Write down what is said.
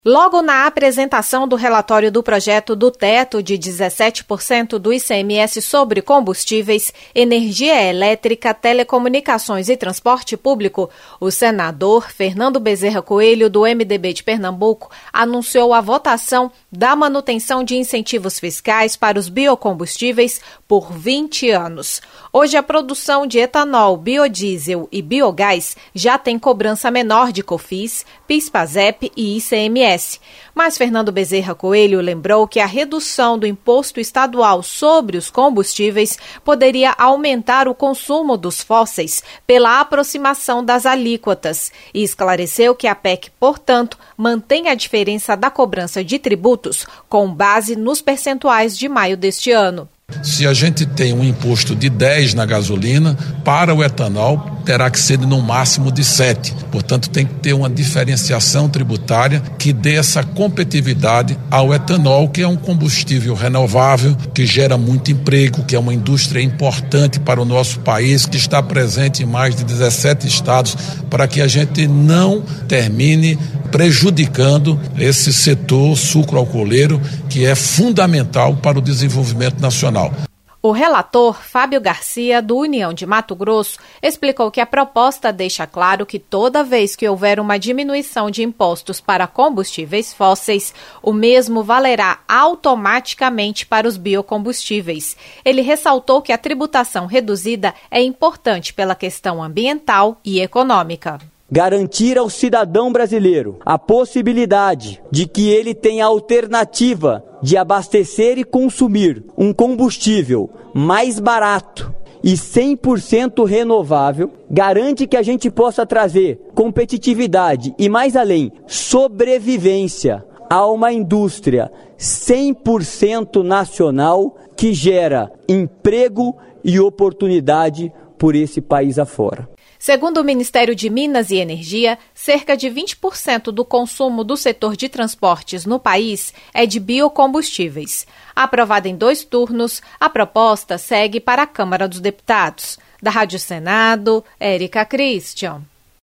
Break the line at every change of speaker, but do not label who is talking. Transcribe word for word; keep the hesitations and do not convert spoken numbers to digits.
Logo na apresentação do relatório do projeto do teto de dezessete por cento do I C M S sobre combustíveis, energia elétrica, telecomunicações e transporte público, o senador Fernando Bezerra Coelho, do M D B de Pernambuco, anunciou a votação da manutenção de incentivos fiscais para os biocombustíveis por vinte anos. Hoje, a produção de etanol, biodiesel e biogás já tem cobrança menor de COFINS, PIS/PASEP e I C M S. Mas Fernando Bezerra Coelho lembrou que a redução do imposto estadual sobre os combustíveis poderia aumentar o consumo dos fósseis pela aproximação das alíquotas e esclareceu que a P E C, portanto, mantém a diferença da cobrança de tributos com base nos percentuais de maio deste ano.
Se a gente tem um imposto de dez na gasolina, para o etanol terá que ser no máximo de sete. Portanto, tem que ter uma diferenciação tributária que dê essa competitividade ao etanol, que é um combustível renovável, que gera muito emprego, que é uma indústria importante para o nosso país, que está presente em mais de dezessete estados, para que a gente não termine prejudicando esse setor sucroalcooleiro, que é fundamental para o desenvolvimento nacional.
O relator, Fábio Garcia, do União de Mato Grosso, explicou que a proposta deixa claro que toda vez que houver uma diminuição de impostos para combustíveis fósseis, o mesmo valerá automaticamente para os biocombustíveis. Ele ressaltou que a tributação reduzida é importante pela questão ambiental e econômica.
Garantir ao cidadão brasileiro a possibilidade de que ele tenha a alternativa de abastecer e consumir um combustível mais barato e cem por cento renovável, garante que a gente possa trazer competitividade e, mais além, sobrevivência a uma indústria cem por cento nacional que gera emprego e oportunidade por esse país afora.
Segundo o Ministério de Minas e Energia, cerca de vinte por cento do consumo do setor de transportes no país é de biocombustíveis. Aprovada em dois turnos, a proposta segue para a Câmara dos Deputados. Da Rádio Senado, Érica Christian.